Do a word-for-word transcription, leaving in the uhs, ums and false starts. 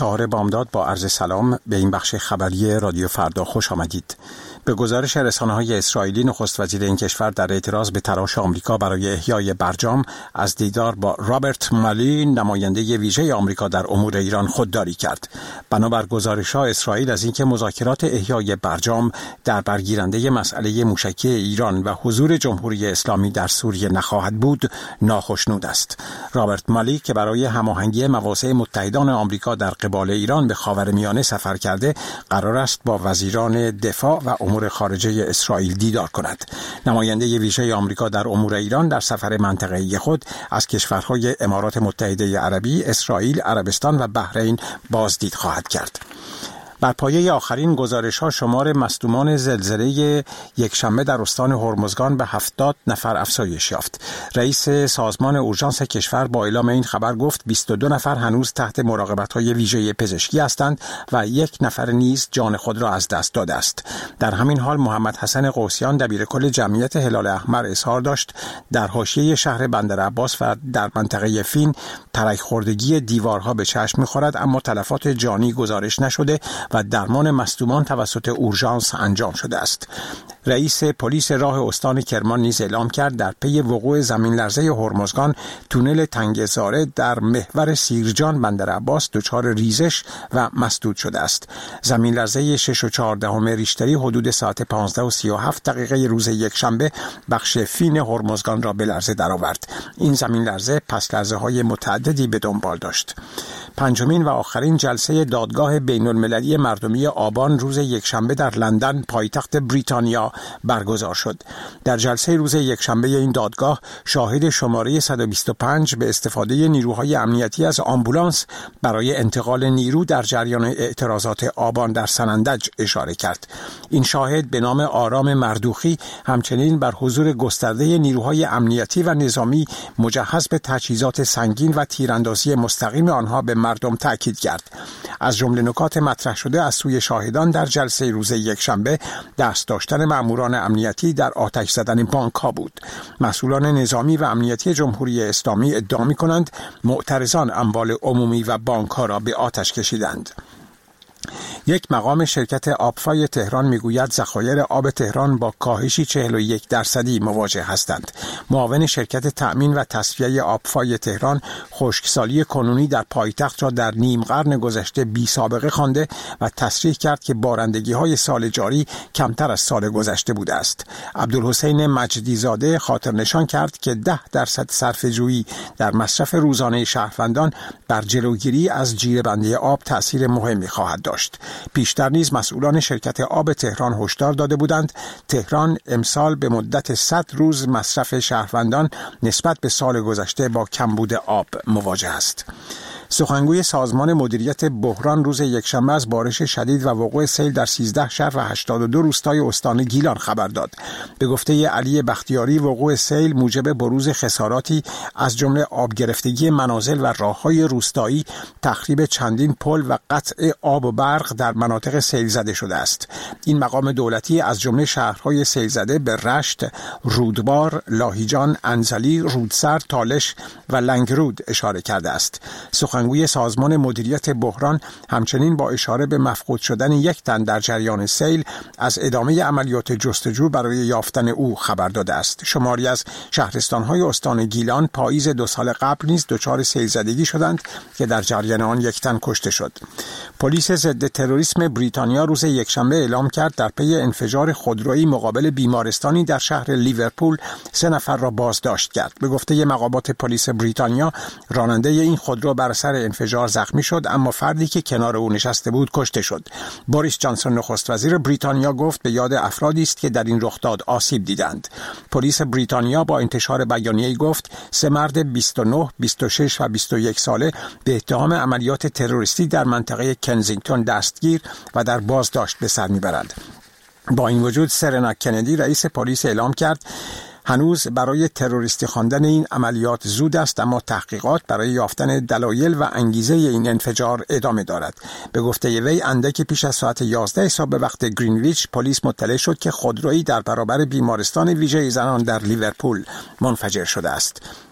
چهار بامداد با عرض سلام به این بخش خبری رادیو فردا خوش آمدید. به گزارش رسانه‌های اسرائیلی، نخست وزیر این کشور در اعتراض به تلاش آمریکا برای احیای برجام از دیدار با رابرت مالی، نماینده ویژه آمریکا در امور ایران، خودداری کرد. بنابر گزارش‌ها اسرائیل از اینکه مذاکرات احیای برجام در برگیرنده مسئله موشکی ایران و حضور جمهوری اسلامی در سوریه نخواهد بود، ناخشنود است. رابرت مالی که برای هماهنگی مواضع متحدان آمریکا در قبال ایران به خاورمیانه سفر کرده، قرار است با وزیران دفاع و امور خارجه اسرائیل دیدار کند. نماینده ویژه آمریکا در امور ایران در سفر منطقه‌ای خود از کشورهای امارات متحده عربی، اسرائیل، عربستان و بحرین بازدید خواهد کرد. بر پایه آخرین گزارش‌ها شمار مصدومان زلزله یکشنبه در استان هرمزگان به هفتاد نفر افزایش یافت. رئیس سازمان اورژانس کشور با اعلام این خبر گفت بیست و دو نفر هنوز تحت مراقبت‌های ویژه پزشکی هستند و یک نفر نیز جان خود را از دست داده است. در همین حال محمد حسن قوسیان دبیرکل جمعیت هلال احمر اظهار داشت در حاشیه شهر بندرعباس و در منطقه فین ترک خوردگی دیوارها به چشم می‌خورد، اما تلفات جانی گزارش نشده و درمان مصدومان توسط اورژانس انجام شده است. رئیس پلیس راه استان کرمان نیز اعلام کرد در پی وقوع زمین لرزه هرمزگان، تونل تنگزاره در محور سیرجان بندرعباس دچار ریزش و مسدود شده است. زمین لرزه شش و چهاردهم ریشتری حدود ساعت پانزده و سی و هفت دقیقه روز یکشنبه بخش فین هرمزگان را به لرزه درآورد. این زمین لرزه پس لرزه های متعددی به دنبال داشت. پنجمین و آخرین جلسه دادگاه بین المللی مردمی آبان روز یکشنبه در لندن، پایتخت بریتانیا، برگزار شد. در جلسه روز یکشنبه این دادگاه شاهد شماره صد و بیست و پنج به استفاده نیروهای امنیتی از آمبولانس برای انتقال نیرو در جریان اعتراضات آبان در سنندج اشاره کرد. این شاهد به نام آرام مردوخی همچنین بر حضور گسترده نیروهای امنیتی و نظامی مجهز به تجهیزات سنگین و تیراندازی مستقیم آنها به مردم تأکید کرد. از جمله نکات مطرح شده از سوی شاهدان در جلسه روز یکشنبه دست داشتن ماموران امنیتی در آتش زدن بانک‌ها بود. مسئولان نظامی و امنیتی جمهوری اسلامی ادعا می‌کنند معترضان اموال عمومی و بانک‌ها را به آتش کشیدند. یک مقام شرکت آبفای تهران میگوید ذخایر آب تهران با کاهشی چهل و یک درصدی مواجه هستند. معاون شرکت تأمین و تصفیه آبفای تهران خشکسالی کنونی در پایتخت را در نیم قرن گذشته بی سابقه خوانده و تصریح کرد که بارندگی‌های سال جاری کمتر از سال گذشته بوده است. عبدالحسین مجدی زاده خاطر نشان کرد که ده درصد صرفه‌جویی در مصرف روزانه شهروندان بر جلوگیری از جیره‌بندی آب تأثیر مهمی خواهد داشت. پیشتر نیز مسئولان شرکت آب تهران هشدار داده بودند تهران امسال به مدت صد روز مصرف شهروندان نسبت به سال گذشته با کمبود آب مواجه است. سخنگوی سازمان مدیریت بحران روز یکشنبه از بارش شدید و وقوع سیل در سیزده شهر و هشتاد و دو روستای استان گیلان خبر داد. به گفته علی بختیاری، وقوع سیل موجب بروز خساراتی از جمله آب گرفتگی منازل و راههای روستایی، تخریب چندین پل و قطع آب و برق در مناطق سیل زده شده است. این مقام دولتی از جمله شهرهای سیل زده به رشت، رودبار، لاهیجان، انزلی، رودسر، تالش و لنگرود اشاره کرده است. سخنگوی سازمان مدیریت بحران همچنین با اشاره به مفقود شدن یک تن در جریان سیل از ادامه عملیات جستجو برای یافتن او خبر داده است. شماری از شهرستان‌های استان گیلان پاییز دو سال قبل نیز دچار سیل زدگی شدند که در جریان آن یک تن کشته شد. پلیس ضد تروریسم بریتانیا روز یکشنبه اعلام کرد در پی انفجار خودرویی مقابل بیمارستانی در شهر لیورپول سه نفر را بازداشت کرد. به گفته مقامات پلیس بریتانیا، راننده این خودرو بر اثر انفجار زخمی شد، اما فردی که کنار او نشسته بود کشته شد. بوریس جانسون نخست وزیر بریتانیا گفت به یاد افرادی است که در این رخداد آسیب دیدند. پلیس بریتانیا با انتشار بیانیه‌ای گفت سه مرد بیست و نه، بیست و شش و بیست و یک ساله به اتهام عملیات تروریستی در منطقه کنزینگتون دستگیر و در بازداشت به سر میبرند. با این وجود سرنا کندی رئیس پلیس اعلام کرد هنوز برای تروریستی خواندن این عملیات زود است، اما تحقیقات برای یافتن دلایل و انگیزه این انفجار ادامه دارد. به گفته وی اندکی پیش از ساعت یازده صبح به وقت گرینویچ پلیس مطلع شد که خودرویی در برابر بیمارستان ویژه زنان در لیورپول منفجر شده است.